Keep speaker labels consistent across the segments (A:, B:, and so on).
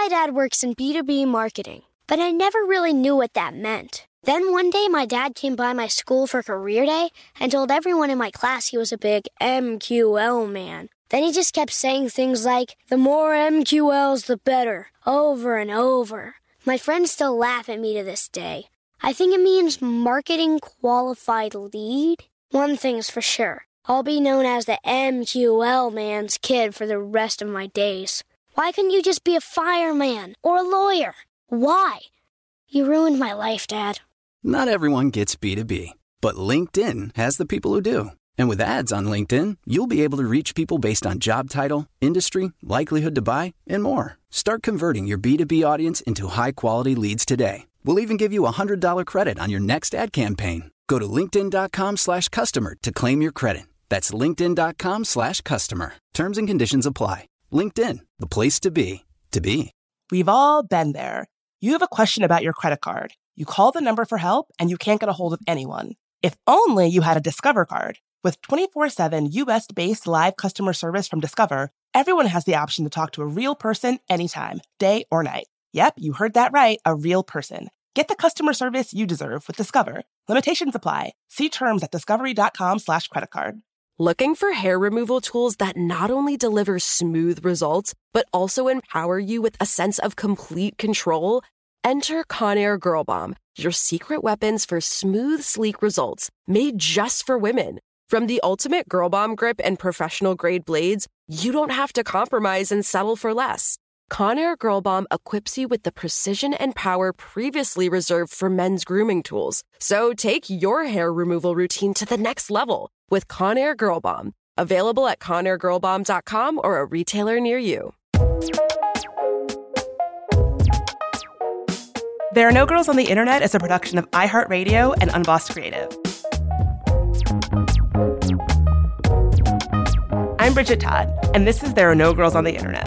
A: My dad works in B2B marketing, but I never really knew what that meant. Then one day my dad came by my school for career day and told everyone in my class he was a big MQL man. Then he just kept saying things like, the more MQLs, the better, over and over. My friends still laugh at me to this day. I think it means marketing qualified lead. One thing's for sure, I'll be known as the MQL man's kid for the rest of my days. Why couldn't you just be a fireman or a lawyer? Why? You ruined my life, Dad.
B: Not everyone gets B2B, but LinkedIn has the people who do. And with ads on LinkedIn, you'll be able to reach people based on job title, industry, likelihood to buy, and more. Start converting your B2B audience into high-quality leads today. We'll even give you a $100 credit on your next ad campaign. Go to linkedin.com/customer to claim your credit. That's linkedin.com/customer. Terms and conditions apply. LinkedIn, the place to be, to be.
C: We've all been there. You have a question about your credit card. You call the number for help and you can't get a hold of anyone. If only you had a Discover card. With 24/7 US-based live customer service from Discover, everyone has the option to talk to a real person anytime, day or night. Yep, you heard that right, a real person. Get the customer service you deserve with Discover. Limitations apply. See terms at discovery.com/creditcard.
D: Looking for hair removal tools that not only deliver smooth results, but also empower you with a sense of complete control? Enter Conair Girl Bomb, your secret weapons for smooth, sleek results, made just for women. From the ultimate Girl Bomb grip and professional-grade blades, you don't have to compromise and settle for less. Conair Girl Bomb equips you with the precision and power previously reserved for men's grooming tools. So take your hair removal routine to the next level with Conair Girl Bomb. Available at ConairGirlBomb.com or a retailer near you.
C: There Are No Girls on the Internet is a production of iHeartRadio and Unbossed Creative. I'm Bridget Todd, and this is There Are No Girls on the Internet.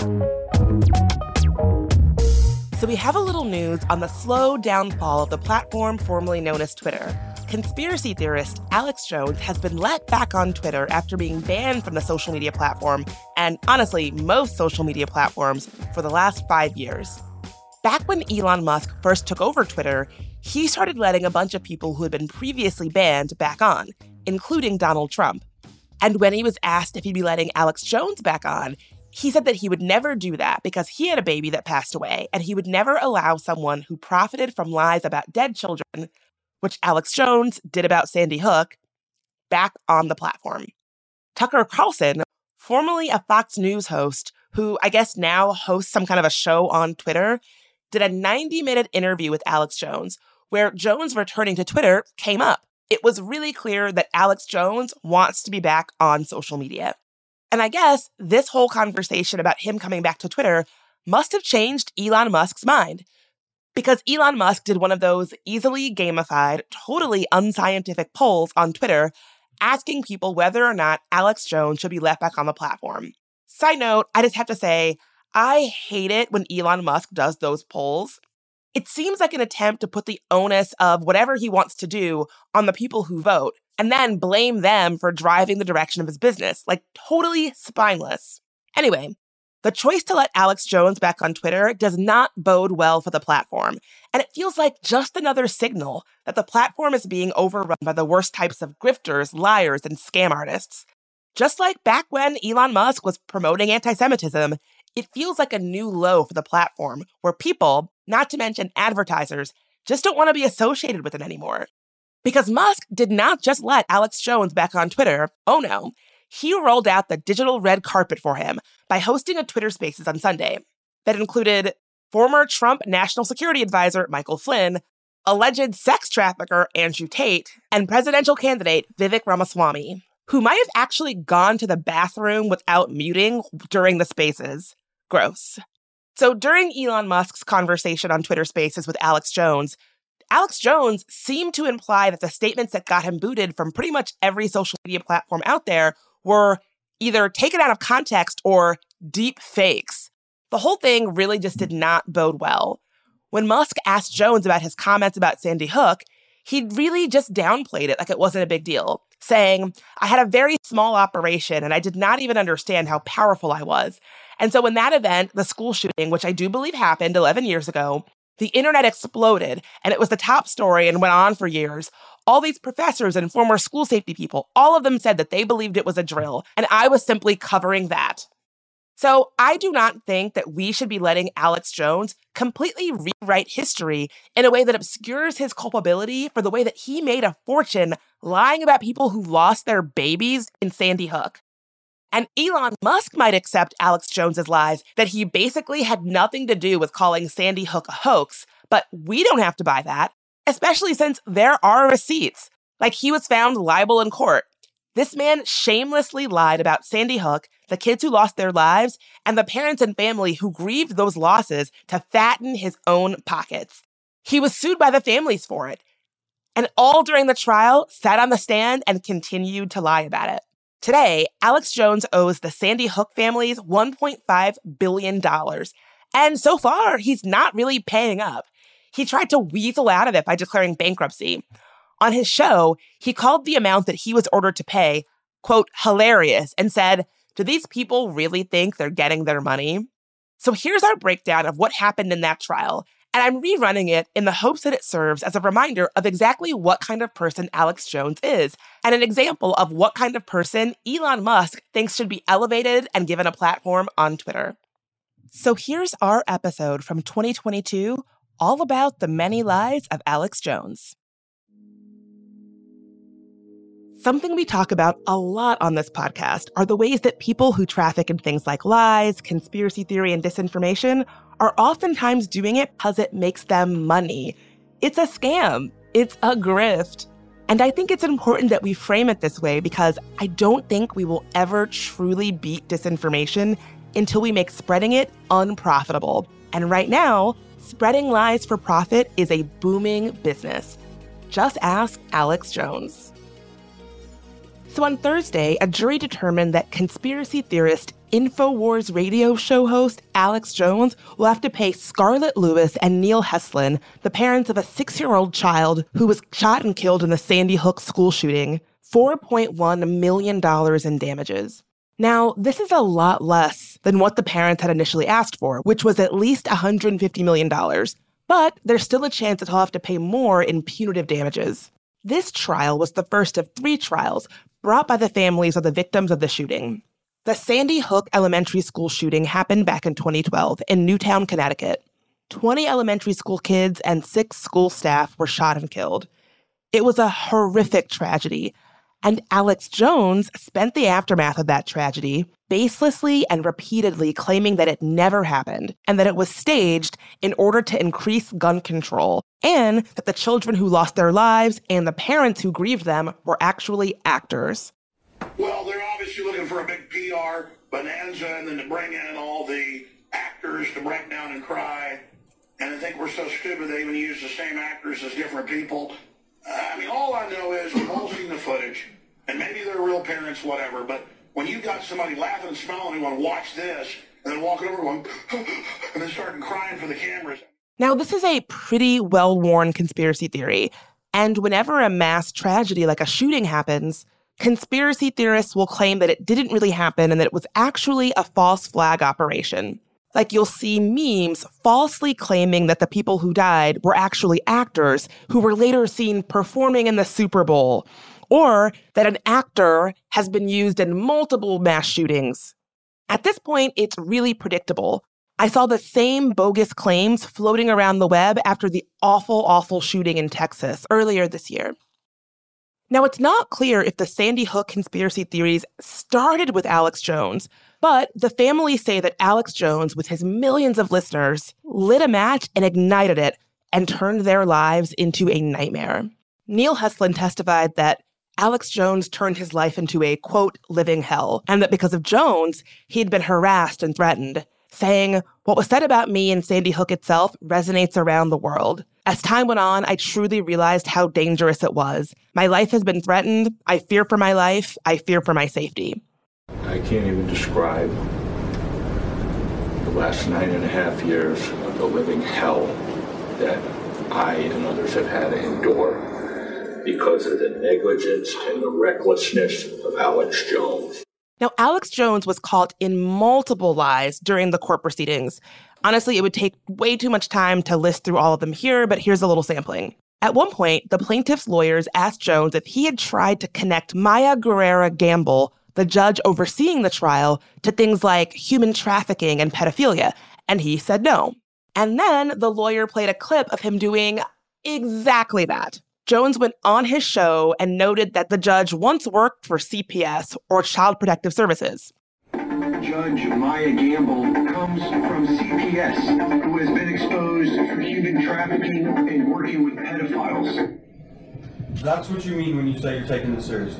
C: So we have a little news on the slow downfall of the platform formerly known as Twitter. Conspiracy theorist Alex Jones has been let back on Twitter after being banned from the social media platform, and honestly, most social media platforms, for the last 5 years. Back when Elon Musk first took over Twitter, he started letting a bunch of people who had been previously banned back on, including Donald Trump. And when he was asked if he'd be letting Alex Jones back on, he said that he would never do that because he had a baby that passed away, and he would never allow someone who profited from lies about dead children, which Alex Jones did about Sandy Hook, back on the platform. Tucker Carlson, formerly a Fox News host who I guess now hosts some kind of a show on Twitter, did a 90-minute interview with Alex Jones where Jones returning to Twitter came up. It was really clear that Alex Jones wants to be back on social media. And I guess this whole conversation about him coming back to Twitter must have changed Elon Musk's mind. Because Elon Musk did one of those easily gamified, totally unscientific polls on Twitter asking people whether or not Alex Jones should be let back on the platform. Side note, I just have to say, I hate it when Elon Musk does those polls. It seems like an attempt to put the onus of whatever he wants to do on the people who vote, and then blame them for driving the direction of his business. Like, totally spineless. Anyway, the choice to let Alex Jones back on Twitter does not bode well for the platform, and it feels like just another signal that the platform is being overrun by the worst types of grifters, liars, and scam artists. Just like back when Elon Musk was promoting anti-Semitism, it feels like a new low for the platform where people, not to mention advertisers, just don't want to be associated with it anymore. Because Musk did not just let Alex Jones back on Twitter. Oh no. He rolled out the digital red carpet for him by hosting a Twitter Spaces on Sunday that included former Trump National Security Advisor Michael Flynn, alleged sex trafficker Andrew Tate, and presidential candidate Vivek Ramaswamy, who might have actually gone to the bathroom without muting during the Spaces. Gross. So during Elon Musk's conversation on Twitter Spaces with Alex Jones seemed to imply that the statements that got him booted from pretty much every social media platform out there were either taken out of context or deep fakes. The whole thing really just did not bode well. When Musk asked Jones about his comments about Sandy Hook, he really just downplayed it like it wasn't a big deal, saying, "I had a very small operation and I did not even understand how powerful I was." And so in that event, the school shooting, which I do believe happened 11 years ago, the internet exploded and it was the top story and went on for years. All these professors and former school safety people, all of them said that they believed it was a drill, and I was simply covering that. So I do not think that we should be letting Alex Jones completely rewrite history in a way that obscures his culpability for the way that he made a fortune lying about people who lost their babies in Sandy Hook. And Elon Musk might accept Alex Jones's lies that he basically had nothing to do with calling Sandy Hook a hoax, but we don't have to buy that, especially since there are receipts. Like, he was found liable in court. This man shamelessly lied about Sandy Hook, the kids who lost their lives, and the parents and family who grieved those losses to fatten his own pockets. He was sued by the families for it. And all during the trial, sat on the stand and continued to lie about it. Today, Alex Jones owes the Sandy Hook families $1.5 billion. And so far, he's not really paying up. He tried to weasel out of it by declaring bankruptcy. On his show, he called the amount that he was ordered to pay, quote, hilarious, and said, "Do these people really think they're getting their money?" So here's our breakdown of what happened in that trial, and I'm rerunning it in the hopes that it serves as a reminder of exactly what kind of person Alex Jones is, and an example of what kind of person Elon Musk thinks should be elevated and given a platform on Twitter. So here's our episode from 2022, all about the many lies of Alex Jones. Something we talk about a lot on this podcast are the ways that people who traffic in things like lies, conspiracy theory, and disinformation are oftentimes doing it because it makes them money. It's a scam. It's a grift. And I think it's important that we frame it this way because I don't think we will ever truly beat disinformation until we make spreading it unprofitable. And right now, spreading lies for profit is a booming business. Just ask Alex Jones. So on Thursday, a jury determined that conspiracy theorist InfoWars radio show host Alex Jones will have to pay Scarlett Lewis and Neil Heslin, the parents of a 6-year-old child who was shot and killed in the Sandy Hook school shooting, $4.1 million in damages. Now, this is a lot less than what the parents had initially asked for, which was at least $150 million. But there's still a chance that he'll have to pay more in punitive damages. This trial was the first of 3 trials brought by the families of the victims of the shooting. The Sandy Hook Elementary School shooting happened back in 2012 in Newtown, Connecticut. 20 elementary school kids and 6 school staff were shot and killed. It was a horrific tragedy, and Alex Jones spent the aftermath of that tragedy baselessly and repeatedly claiming that it never happened and that it was staged in order to increase gun control, and that the children who lost their lives and the parents who grieved them were actually actors.
E: Well, they're obviously looking for a big PR bonanza and then to bring in all the actors to break down and cry. And I think we're so stupid they even use the same actors as different people. I mean, all I know is we've all seen the footage, and maybe they're real parents, whatever, but when you got somebody laughing and smiling and want to watch this, and then walking over going, and then starting crying for the cameras.
C: Now, this is a pretty well-worn conspiracy theory, and whenever a mass tragedy like a shooting happens, conspiracy theorists will claim that it didn't really happen and that it was actually a false flag operation. Like, you'll see memes falsely claiming that the people who died were actually actors who were later seen performing in the Super Bowl, or that an actor has been used in multiple mass shootings. At this point, it's really predictable. I saw the same bogus claims floating around the web after the awful shooting in Texas earlier this year. Now, it's not clear if the Sandy Hook conspiracy theories started with Alex Jones, but the families say that Alex Jones, with his millions of listeners, lit a match and ignited it and turned their lives into a nightmare. Neil Heslin testified that Alex Jones turned his life into a, quote, living hell, and that because of Jones, he'd been harassed and threatened, saying, "What was said about me and Sandy Hook itself resonates around the world. As time went on, I truly realized how dangerous it was. My life has been threatened. I fear for my life. I fear for my safety."
F: I can't even describe the last 9.5 years of the living hell that I and others have had to endure. because of the negligence and the recklessness of Alex Jones.
C: Now, Alex Jones was caught in multiple lies during the court proceedings. Honestly, it would take way too much time to list through all of them here, but here's a little sampling. At one point, the plaintiff's lawyers asked Jones if he had tried to connect Maya Guerrera Gamble, the judge overseeing the trial, to things like human trafficking and pedophilia, and he said no. And then the lawyer played a clip of him doing exactly that. Jones went on his show and noted that the judge once worked for CPS, or Child Protective Services.
G: Judge Maya Gamble comes from CPS, who has been exposed for human trafficking and working with pedophiles.
H: That's what you mean when you say you're taking this seriously?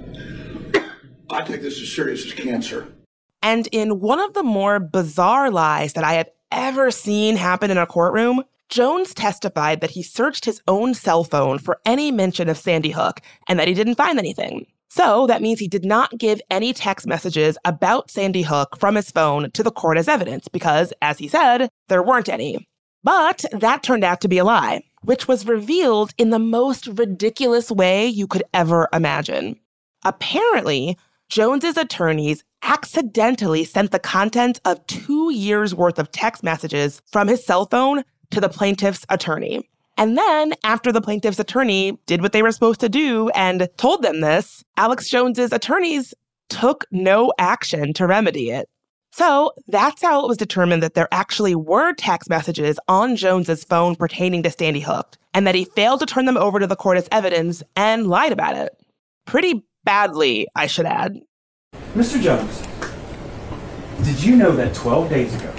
E: I take this as serious as cancer.
C: And in one of the more bizarre lies that I have ever seen happen in a courtroom, Jones testified that he searched his own cell phone for any mention of Sandy Hook and that he didn't find anything. So that means he did not give any text messages about Sandy Hook from his phone to the court as evidence because, as he said, there weren't any. But that turned out to be a lie, which was revealed in the most ridiculous way you could ever imagine. Apparently, Jones's attorneys accidentally sent the content of 2 years' worth of text messages from his cell phone to the plaintiff's attorney. And then, after the plaintiff's attorney did what they were supposed to do and told them this, Alex Jones's attorneys took no action to remedy it. So that's how it was determined that there actually were text messages on Jones's phone pertaining to Sandy Hook, and that he failed to turn them over to the court as evidence and lied about it. Pretty badly, I should add.
H: Mr. Jones, did you know that 12 days ago,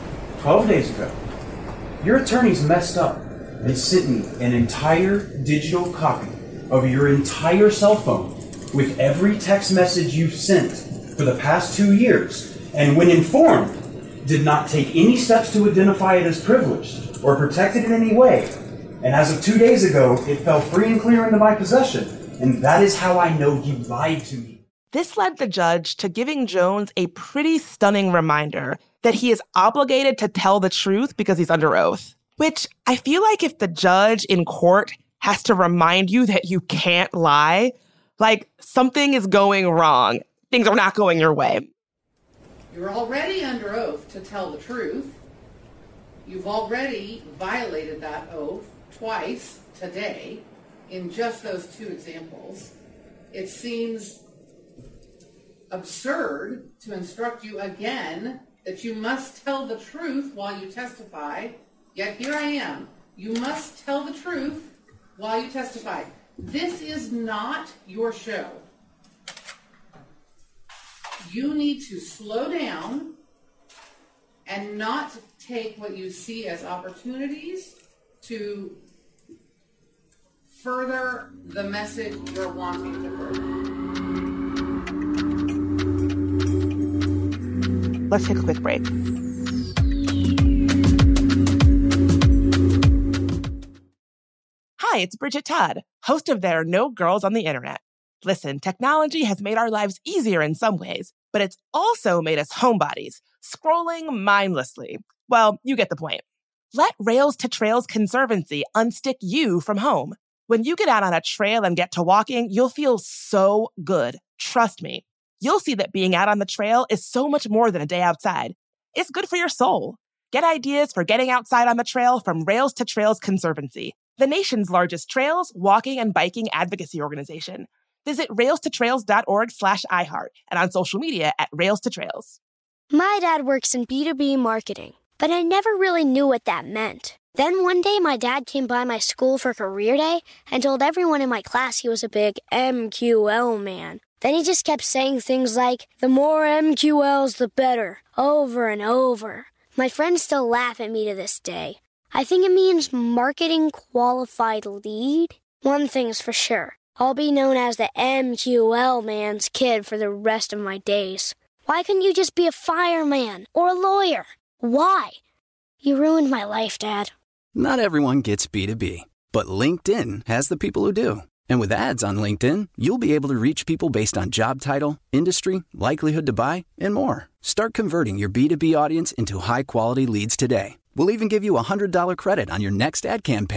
H: your attorneys messed up and sent me an entire digital copy of your entire cell phone with every text message you've sent for the past 2 years, and when informed, did not take any steps to identify it as privileged or protect it in any way. And as of 2 days ago, it fell free and clear into my possession. And that is how I know you lied to me.
C: This led the judge to giving Jones a pretty stunning reminder that he is obligated to tell the truth because he's under oath. Which I feel like if the judge in court has to remind you that you can't lie, like something is going wrong. Things are not going your way.
I: You're already under oath to tell the truth. You've already violated that oath twice today in just those 2 examples. It seems absurd to instruct you again that you must tell the truth while you testify, yet here I am. You must tell the truth while you testify. This is not your show. You need to slow down and not take what you see as opportunities to further the message you're wanting to further.
C: Let's take a quick break. Hi, it's Bridget Todd, host of There Are No Girls on the Internet. Listen, technology has made our lives easier in some ways, but it's also made us homebodies, scrolling mindlessly. Well, you get the point. Let Rails to Trails Conservancy unstick you from home. When you get out on a trail and get to walking, you'll feel so good. Trust me. You'll see that being out on the trail is so much more than a day outside. It's good for your soul. Get ideas for getting outside on the trail from Rails to Trails Conservancy, the nation's largest trails, walking, and biking advocacy organization. Visit railstotrails.org/iHeart and on social media at Rails to Trails.
A: My dad works in B2B marketing, but I never really knew what that meant. Then one day my dad came by my school for career day and told everyone in my class he was a big MQL man. Then he just kept saying things like, the more MQLs, the better, over and over. My friends still laugh at me to this day. I think it means marketing qualified lead. One thing's for sure. I'll be known as the MQL man's kid for the rest of my days. Why couldn't you just be a fireman or a lawyer? Why? You ruined my life, Dad.
B: Not everyone gets B2B, but LinkedIn has the people who do. And with ads on LinkedIn, you'll be able to reach people based on job title, industry, likelihood to buy, and more. Start converting your B2B audience into high-quality leads today. We'll even give you a $100 credit on your next ad campaign.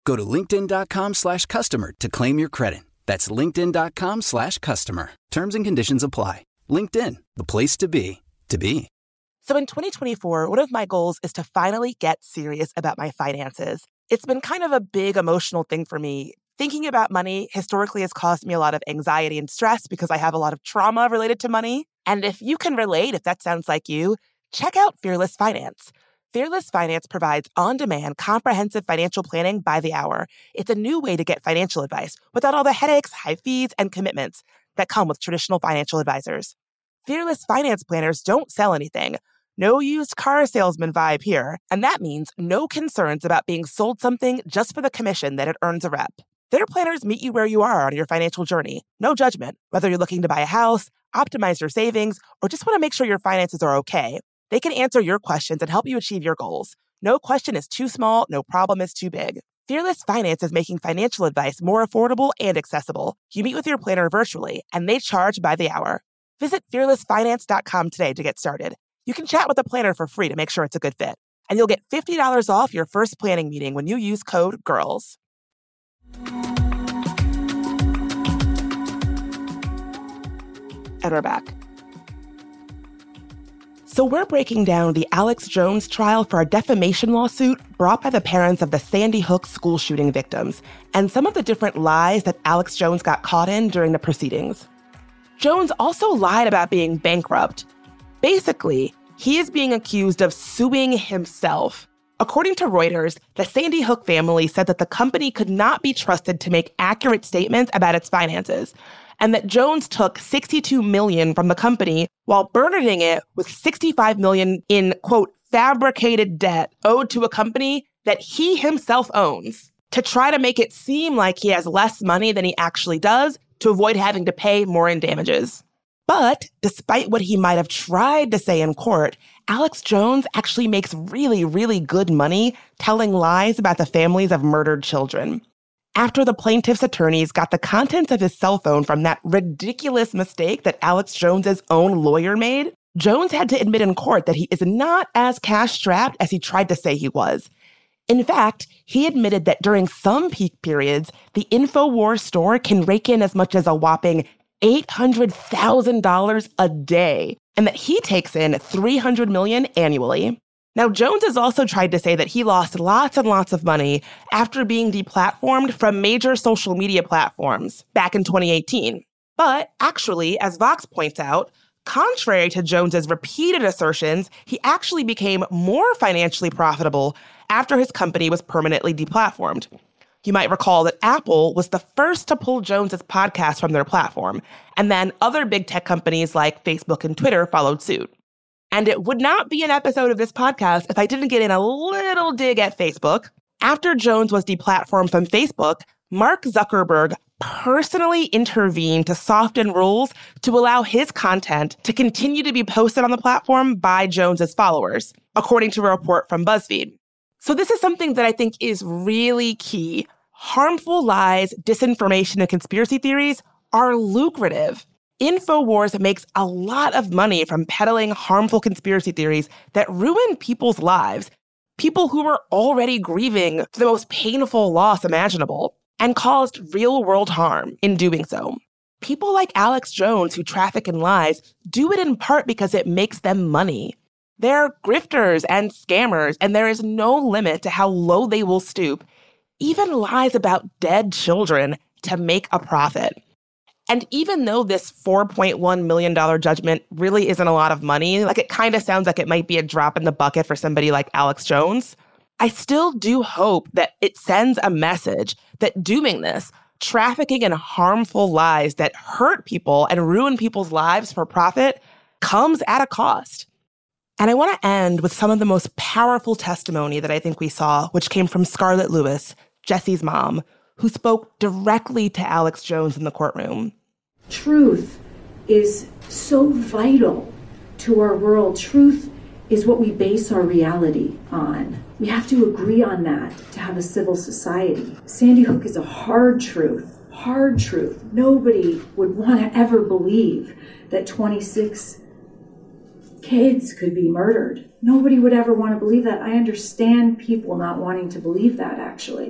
B: Go to linkedin.com/customer to claim your credit. That's linkedin.com/customer. Terms and conditions apply. LinkedIn, the place to be, to be.
C: So in 2024, one of my goals is to finally get serious about my finances. It's been kind of a big emotional thing for me. Thinking about money historically has caused me a lot of anxiety and stress because I have a lot of trauma related to money. And if you can relate, if that sounds like you, check out Fearless Finance. Fearless Finance provides on-demand, comprehensive financial planning by the hour. It's a new way to get financial advice without all the headaches, high fees, and commitments that come with traditional financial advisors. Fearless Finance planners don't sell anything. No used car salesman vibe here. And that means no concerns about being sold something just for the commission that it earns a rep. Their planners meet you where you are on your financial journey. No judgment. Whether you're looking to buy a house, optimize your savings, or just want to make sure your finances are okay, they can answer your questions and help you achieve your goals. No question is too small, no problem is too big. Fearless Finance is making financial advice more affordable and accessible. You meet with your planner virtually, and they charge by the hour. Visit fearlessfinance.com today to get started. You can chat with a planner for free to make sure it's a good fit. And you'll get $50 off your first planning meeting when you use code GIRLS. And we're back. So we're breaking down the Alex Jones trial for a defamation lawsuit brought by the parents of the Sandy Hook school shooting victims and some of the different lies that Alex Jones got caught in during the proceedings. Jones also lied about being bankrupt. Basically, he is being accused of suing himself. According to Reuters, the Sandy Hook family said that the company could not be trusted to make accurate statements about its finances, and that Jones took $62 million from the company while burdening it with $65 million in, quote, fabricated debt owed to a company that he himself owns to try to make it seem like he has less money than he actually does to avoid having to pay more in damages. But despite what he might have tried to say in court, Alex Jones actually makes really, really good money telling lies about the families of murdered children. After the plaintiff's attorneys got the contents of his cell phone from that ridiculous mistake that Alex Jones's own lawyer made, Jones had to admit in court that he is not as cash-strapped as he tried to say he was. In fact, he admitted that during some peak periods, the InfoWars store can rake in as much as a whopping $800,000 a day, and that he takes in $300 million annually. Now, Jones has also tried to say that he lost lots and lots of money after being deplatformed from major social media platforms back in 2018. But actually, as Vox points out, contrary to Jones's repeated assertions, he actually became more financially profitable after his company was permanently deplatformed. You might recall that Apple was the first to pull Jones's podcast from their platform, and then other big tech companies like Facebook and Twitter followed suit. And it would not be an episode of this podcast if I didn't get in a little dig at Facebook. After Jones was deplatformed from Facebook, Mark Zuckerberg personally intervened to soften rules to allow his content to continue to be posted on the platform by Jones's followers, according to a report from BuzzFeed. So this is something that I think is really key. Harmful lies, disinformation, and conspiracy theories are lucrative. InfoWars makes a lot of money from peddling harmful conspiracy theories that ruin people's lives, people who were already grieving the most painful loss imaginable, and caused real-world harm in doing so. People like Alex Jones, who traffic in lies, do it in part because it makes them money. They're grifters and scammers, and there is no limit to how low they will stoop, even lies about dead children, to make a profit. And even though this $4.1 million judgment really isn't a lot of money, like it kind of sounds like it might be a drop in the bucket for somebody like Alex Jones, I still do hope that it sends a message that doing this, trafficking in harmful lies that hurt people and ruin people's lives for profit, comes at a cost. And I want to end with some of the most powerful testimony that I think we saw, which came from Scarlett Lewis, Jesse's mom, who spoke directly to Alex Jones in the courtroom.
J: Truth is so vital to our world. Truth is what we base our reality on. We have to agree on that to have a civil society. Sandy Hook is a hard truth, hard truth. Nobody would want to ever believe that 26 kids could be murdered. Nobody would ever want to believe that. I understand people not wanting to believe that, actually.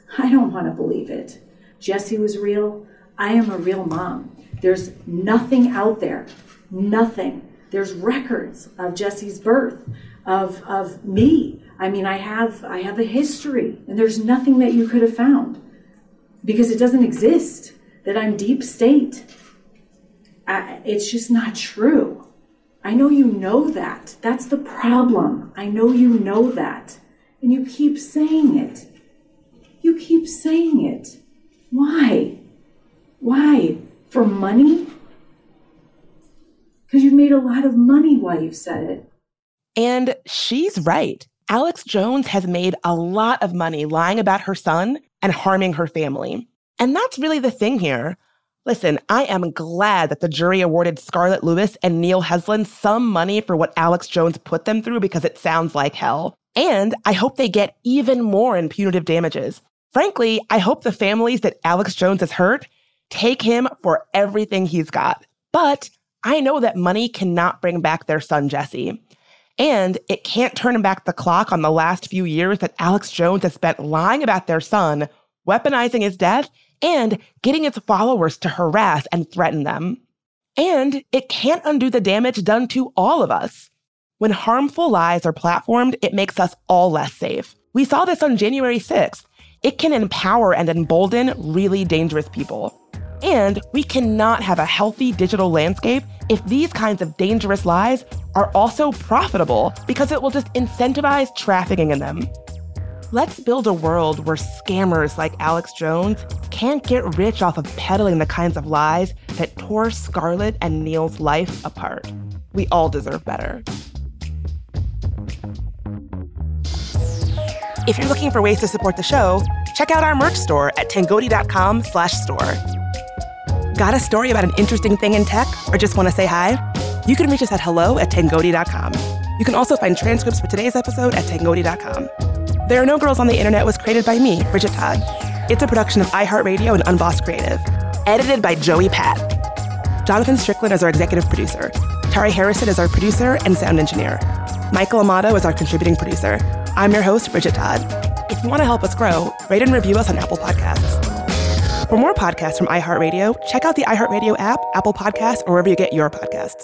J: I don't want to believe it. Jesse was real. I am a real mom. There's nothing out there. Nothing. There's records of Jesse's birth, of me. I mean, I have a history, and there's nothing that you could have found because it doesn't exist, that I'm deep state. It's just not true. I know you know that. That's the problem. I know you know that. And you keep saying it. You keep saying it. Why? Why? For money? Because you've made a lot of money while you've said it.
C: And she's right. Alex Jones has made a lot of money lying about her son and harming her family. And that's really the thing here. Listen, I am glad that the jury awarded Scarlett Lewis and Neil Heslin some money for what Alex Jones put them through because it sounds like hell. And I hope they get even more in punitive damages. Frankly, I hope the families that Alex Jones has hurt take him for everything he's got. But I know that money cannot bring back their son, Jesse. And it can't turn back the clock on the last few years that Alex Jones has spent lying about their son, weaponizing his death, and getting his followers to harass and threaten them. And it can't undo the damage done to all of us. When harmful lies are platformed, it makes us all less safe. We saw this on January 6th. It can empower and embolden really dangerous people. And we cannot have a healthy digital landscape if these kinds of dangerous lies are also profitable, because it will just incentivize trafficking in them. Let's build a world where scammers like Alex Jones can't get rich off of peddling the kinds of lies that tore Scarlett and Neil's life apart. We all deserve better. If you're looking for ways to support the show, check out our merch store at tangoti.com/store. Got a story about an interesting thing in tech or just want to say hi? You can reach us at hello@tangoti.com. You can also find transcripts for today's episode at tangoti.com. There Are No Girls on the Internet was created by me, Bridget Todd. It's a production of iHeartRadio and Unbossed Creative. Edited by Joey Pat. Jonathan Strickland is our executive producer. Tari Harrison is our producer and sound engineer. Michael Amato is our contributing producer. I'm your host, Bridget Todd. If you want to help us grow, rate and review us on Apple Podcasts. For more podcasts from iHeartRadio, check out the iHeartRadio app, Apple Podcasts, or wherever you get your podcasts.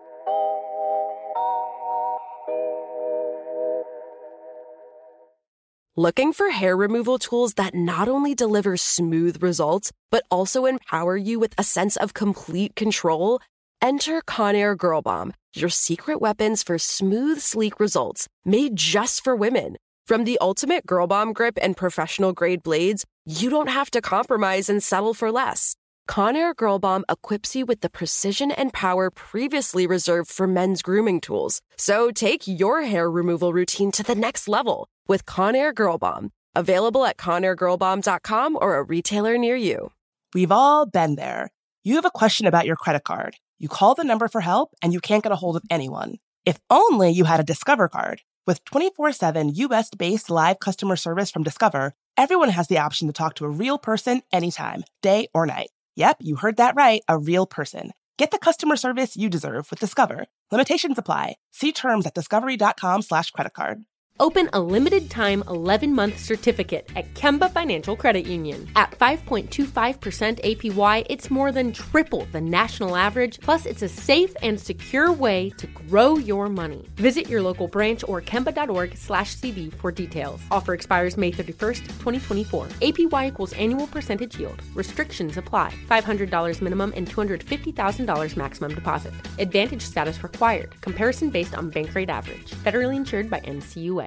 D: Looking for hair removal tools that not only deliver smooth results, but also empower you with a sense of complete control? Enter Conair Girl Bomb, your secret weapons for smooth, sleek results, made just for women. From the ultimate Girl Bomb grip and professional-grade blades, you don't have to compromise and settle for less. Conair Girl Bomb equips you with the precision and power previously reserved for men's grooming tools. So take your hair removal routine to the next level with Conair Girl Bomb. Available at ConairGirlBomb.com or a retailer near you.
C: We've all been there. You have a question about your credit card. You call the number for help and you can't get a hold of anyone. If only you had a Discover card. With 24/7 U.S.-based live customer service from Discover, everyone has the option to talk to a real person anytime, day or night. Yep, you heard that right, a real person. Get the customer service you deserve with Discover. Limitations apply. See terms at discovery.com/creditcard.
K: Open a limited-time 11-month certificate at Kemba Financial Credit Union. At 5.25% APY, it's more than triple the national average, plus it's a safe and secure way to grow your money. Visit your local branch or kemba.org/cb for details. Offer expires May 31st, 2024. APY equals annual percentage yield. Restrictions apply. $500 minimum and $250,000 maximum deposit. Advantage status required. Comparison based on bank rate average. Federally insured by NCUA.